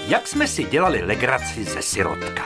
Jak jsme si dělali legraci ze sirotka.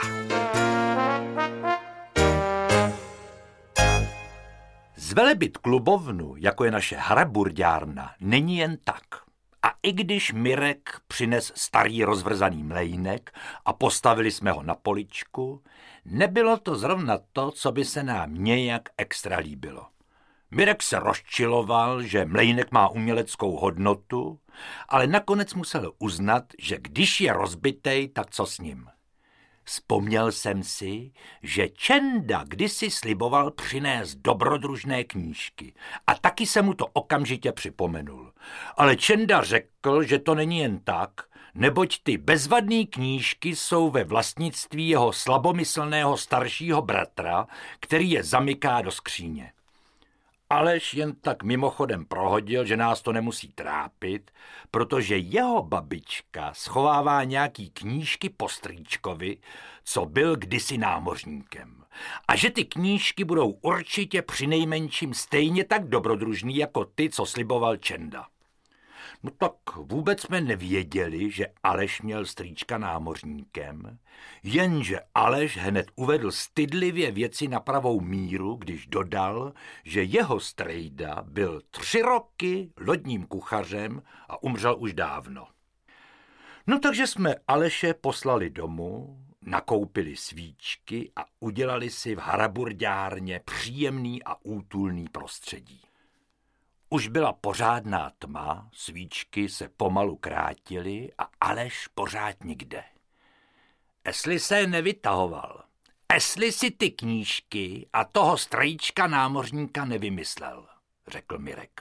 Zvelebit klubovnu, jako je naše haraburďárna, není jen tak. A i když Mirek přines starý rozvrzaný mlejnek a postavili jsme ho na poličku, nebylo to zrovna to, co by se nám nějak extra líbilo. Mirek se rozčiloval, že mlejnek má uměleckou hodnotu, ale nakonec musel uznat, že když je rozbitej, tak co s ním. Vzpomněl jsem si, že Čenda kdysi sliboval přinést dobrodružné knížky a taky se mu to okamžitě připomenul. Ale Čenda řekl, že to není jen tak, neboť ty bezvadné knížky jsou ve vlastnictví jeho slabomyslného staršího bratra, který je zamyká do skříně. Aleš jen tak mimochodem prohodil, že nás to nemusí trápit, protože jeho babička schovává nějaký knížky po strýčkovi, co byl kdysi námořníkem. A že ty knížky budou určitě přinejmenším stejně tak dobrodružný jako ty, co sliboval Čenda. No tak vůbec jsme nevěděli, že Aleš měl strýčka námořníkem, jenže Aleš hned uvedl stydlivě věci na pravou míru, když dodal, že jeho strejda byl 3 roky lodním kuchařem a umřel už dávno. No takže jsme Aleše poslali domů, nakoupili svíčky a udělali si v haraburďárně příjemný a útulný prostředí. Už byla pořádná tma, svíčky se pomalu krátily a Aleš pořád nikde. Esli se nevytahoval, esli si ty knížky a toho strejčka námořníka nevymyslel, řekl Mirek.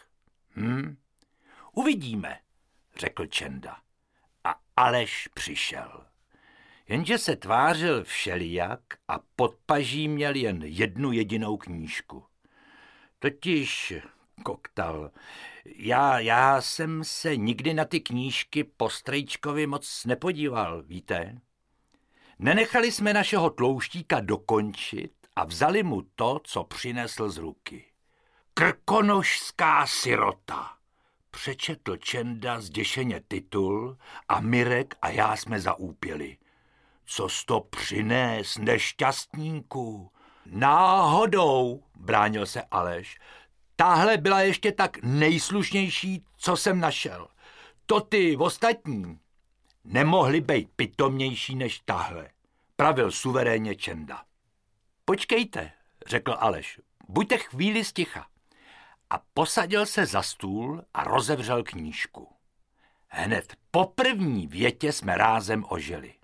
Uvidíme, řekl Čenda. A Aleš přišel. Jenže se tvářil všelijak a pod paží měl jen jednu jedinou knížku. Totiž koktal. Já jsem se nikdy na ty knížky po strejčkovi moc nepodíval, víte? Nenechali jsme našeho tlouštíka dokončit a vzali mu to, co přinesl z ruky. Krkonošská sirota, přečetl Čenda zděšeně titul a Mirek a já jsme zaúpěli. Co jsi to přinés, nešťastníku? Náhodou, bránil se Aleš. Tahle byla ještě tak nejslušnější, co jsem našel. To ty ostatní nemohly být pitomnější než tahle, pravil suverénně Čenda. Počkejte, řekl Aleš, buďte chvíli sticha. A posadil se za stůl a rozevřel knížku. Hned po první větě jsme rázem ožili.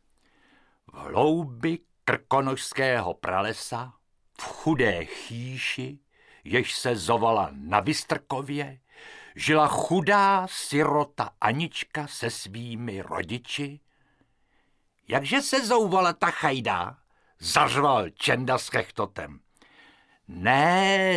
V hloubi krkonošského pralesa, v chudé chýši, jež se zovala na Vystrkově, žila chudá sirota Anička se svými rodiči. Jakže se zouvala ta chajda, zařval Čenda s chechtotem. Ne,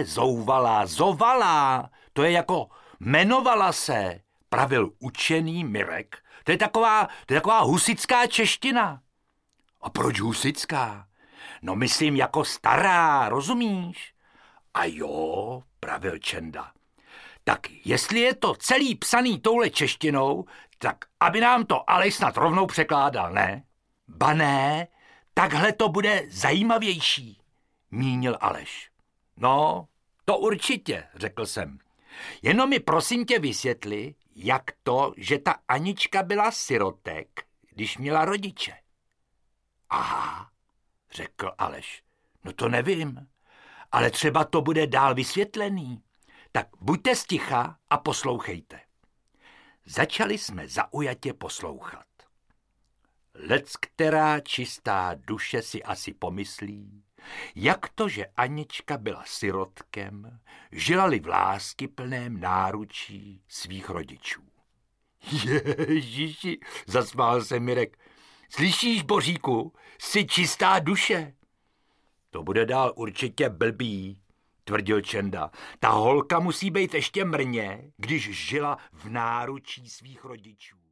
zovala, to je jako jmenovala se, pravil učený Mirek. To je taková husitská čeština. A proč husitská? No myslím jako stará, rozumíš? A jo, pravil Čenda. Tak jestli je to celý psaný touhle češtinou, tak aby nám to Aleš snad rovnou překládal, ne? Ba ne, takhle to bude zajímavější, mínil Aleš. No, to určitě, řekl jsem. Jenom mi prosím tě vysvětli, jak to, že ta Anička byla sirotek, když měla rodiče. Aha, řekl Aleš. No to nevím, ale třeba to bude dál vysvětlený. Tak buďte sticha a poslouchejte. Začali jsme zaujatě poslouchat. Leckterá čistá duše si asi pomyslí, jak to, že Anička byla sirotkem, žila-li v láskyplném náručí svých rodičů. Ježiši, zasmál se Mirek. Slyšíš, Boříku, jsi čistá duše. To bude dál určitě blbý, tvrdil Čenda. Ta holka musí být ještě mrně, když žila v náručí svých rodičů.